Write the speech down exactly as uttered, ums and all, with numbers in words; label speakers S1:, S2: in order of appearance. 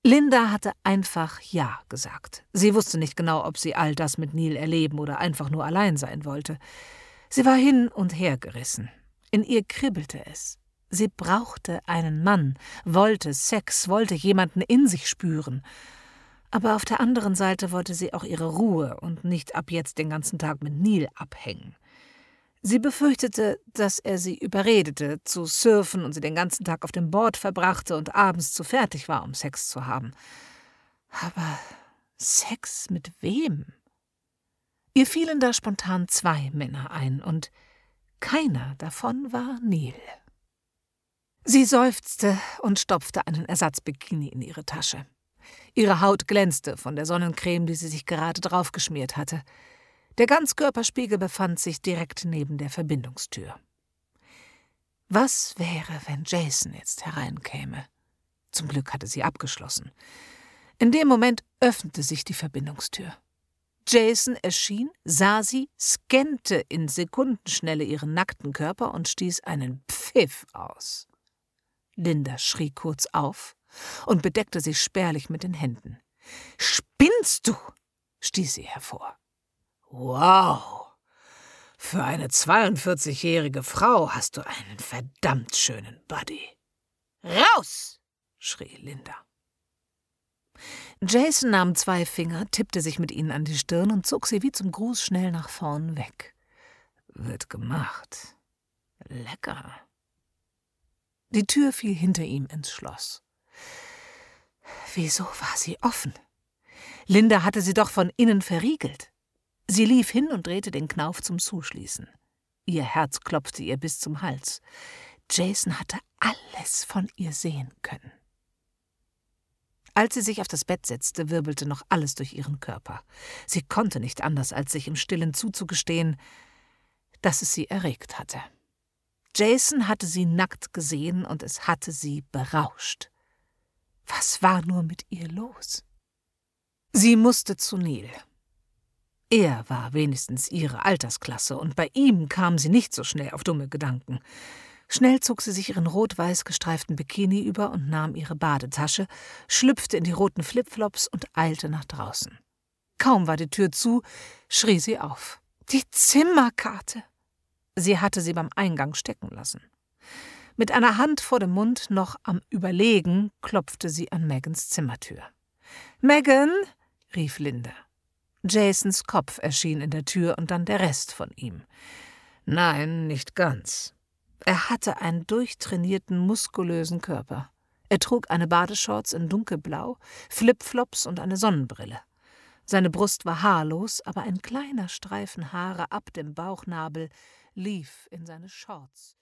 S1: Linda hatte einfach Ja gesagt. Sie wusste nicht genau, ob sie all das mit Neil erleben oder einfach nur allein sein wollte. Sie war hin und her gerissen. In ihr kribbelte es. Sie brauchte einen Mann, wollte Sex, wollte jemanden in sich spüren. Aber auf der anderen Seite wollte sie auch ihre Ruhe und nicht ab jetzt den ganzen Tag mit Neil abhängen. Sie befürchtete, dass er sie überredete, zu surfen und sie den ganzen Tag auf dem Board verbrachte und abends zu fertig war, um Sex zu haben. Aber Sex mit wem? Ihr fielen da spontan zwei Männer ein, und keiner davon war Neil. Sie seufzte und stopfte einen Ersatzbikini in ihre Tasche. Ihre Haut glänzte von der Sonnencreme, die sie sich gerade draufgeschmiert hatte. Der Ganzkörperspiegel befand sich direkt neben der Verbindungstür. Was wäre, wenn Jason jetzt hereinkäme? Zum Glück hatte sie abgeschlossen. In dem Moment öffnete sich die Verbindungstür. Jason erschien, sah sie, scannte in Sekundenschnelle ihren nackten Körper und stieß einen Pfiff aus. Linda schrie kurz auf und bedeckte sich spärlich mit den Händen. »Spinnst du?« stieß sie hervor. »Wow, für eine zweiundvierzigjährige Frau hast du einen verdammt schönen Buddy.« »Raus!« schrie Linda. Jason nahm zwei Finger, tippte sich mit ihnen an die Stirn und zog sie wie zum Gruß schnell nach vorn weg. »Wird gemacht. Lecker.« Die Tür fiel hinter ihm ins Schloss. Wieso war sie offen? Linda hatte sie doch von innen verriegelt. Sie lief hin und drehte den Knauf zum Zuschließen. Ihr Herz klopfte ihr bis zum Hals. Jason hatte alles von ihr sehen können. Als sie sich auf das Bett setzte, wirbelte noch alles durch ihren Körper. Sie konnte nicht anders, als sich im Stillen zuzugestehen, dass es sie erregt hatte. Jason hatte sie nackt gesehen und es hatte sie berauscht. Was war nur mit ihr los? Sie musste zu Neil. Er war wenigstens ihre Altersklasse, und bei ihm kam sie nicht so schnell auf dumme Gedanken. Schnell zog sie sich ihren rot-weiß gestreiften Bikini über und nahm ihre Badetasche, schlüpfte in die roten Flipflops und eilte nach draußen. Kaum war die Tür zu, schrie sie auf. Die Zimmerkarte! Sie hatte sie beim Eingang stecken lassen. Mit einer Hand vor dem Mund, noch am Überlegen, klopfte sie an Megans Zimmertür. »Megan«, rief Linda. Jasons Kopf erschien in der Tür und dann der Rest von ihm. Nein, nicht ganz. Er hatte einen durchtrainierten, muskulösen Körper. Er trug eine Badeshorts in dunkelblau, Flipflops und eine Sonnenbrille. Seine Brust war haarlos, aber ein kleiner Streifen Haare ab dem Bauchnabel lief in seine Shorts.